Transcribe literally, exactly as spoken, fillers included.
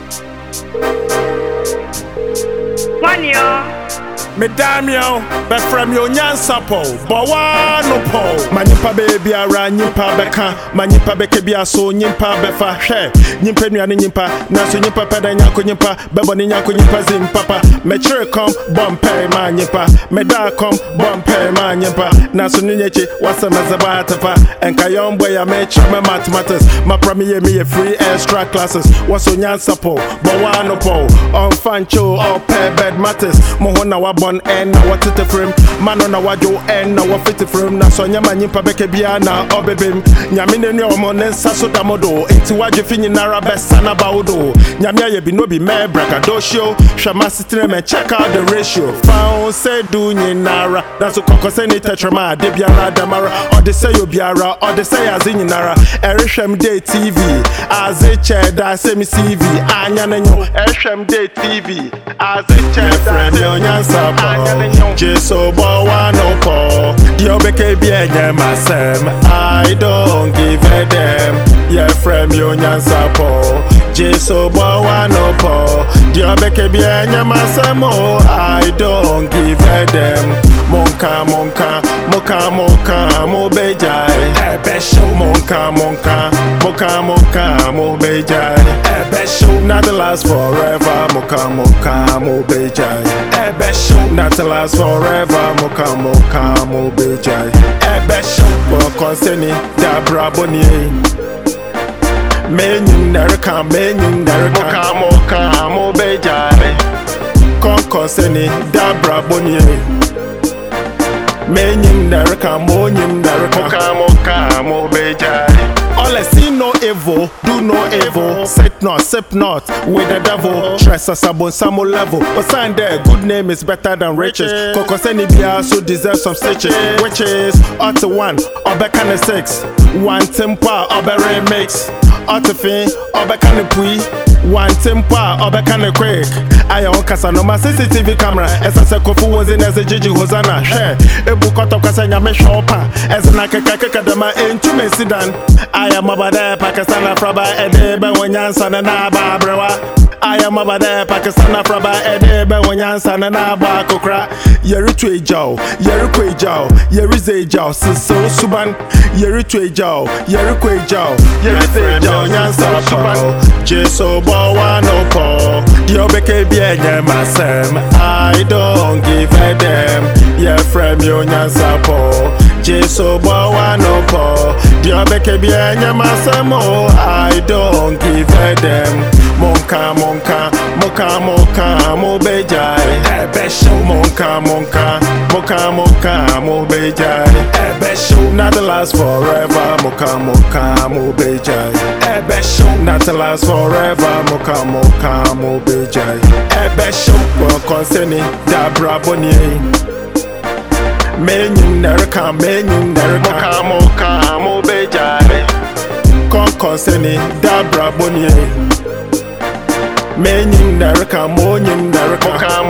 One year. Me damn yo, but from your nyansapo, but one no po. Manipa baby ara nyimpa beka, manipa beke bia so nyimpa befa hwe. Nyimpa nuane nyimpa, na so nyimpa peda nyako nyimpa, bebo ni nyako nyimpa zim papa. Me chere kom bompe ma nyimpa, me da kom bompe ma nyimpa. Na so nyechi wasa mezaba atafa, enka yombo ya me chama mathematics. Ma prami me free extra classes. Waso nyansapo, but one no po. On fancho, on pair bed matters. Mo hona wa and now what it frame man on a wajo and now what fit frame na so nyama nyimpa beke bia na obebem nyame ne omo ne saso damodo enti waje finyi nara besa na bawdo nyame aye bi no bi me bragadoshio hwama sitre me check out the ratio found say do nyi nara that's so kokose ni tetrama de biara damara or the say obiara or the say azinyi nara erehwem day tv aze che da say me cv anya nenyo erehwem day tv aze che da say onyansa Jeso bowa no po Dio beke bienye masem I don't give a damn Yeah frame yo nyansa po Jeso bowa no po Dio beke bienye masem oh I don't give a damn Monka monka Moka moka mo bejai Ebe show Monka monka Moka moka mo bejai Ebe show Not last forever Moka moka mo bejai Ebe show Not last forever Moka moka mo bejai Ebe show Bo konseni Da braboni Menyum nereka Menyum nereka Moka moka mo bejai Kon konseni Da braboni Menyum nereka Monyum nereka Moka moka mo bejai All I see no evil, do no evil. Sit not, sip not with the devil. Stress us about some level. But sign there, good name is better than riches. Kokoseni bia so deserve some stitches. Which is Auto one, or back on the six. One tempa, or remix. Auto fin, or back on the pui. One tempa, or back on the quick. I own Casanoma C C T V camera. As I said, Kofu was in as a Gigi Hosanna. Share a book out of Casanya Meshopa. As an Akakakadama into Mesidan. I am over there, Pakistan, Fraba, Edeba, Wanyansan, and Ababra. I am over there, Pakistan, Fraba, Edeba, Wanyansan, and Abakokra. Yeritwe Jow, Yerikwe Jow, Yerize Jow, Siso Suban, Yeritwe Jow, Yerikwe Jow, Yerize Jow, Yansan Suban, Jeso Bawano Po, Diobeke Bienya Masem. I don't give a damn, yeah, frame yo Yansan Po, Jeso Bawano Po, Diobeke Bienya Masem. I don't give a damn. Monka monka, moka moka, mo bejai. Ebe show monka monka, moka moka, mo bejai. Ebe show not the last forever, moka moka, mo bejai. Ebe show not the last forever, moka moka, mo bejai. Ebe show for conseni da braboni. Menyum nereka, menyum nereka, moka moka, mo bejai. Kon conseni da braboni. Menyum nereka, monyum nereka.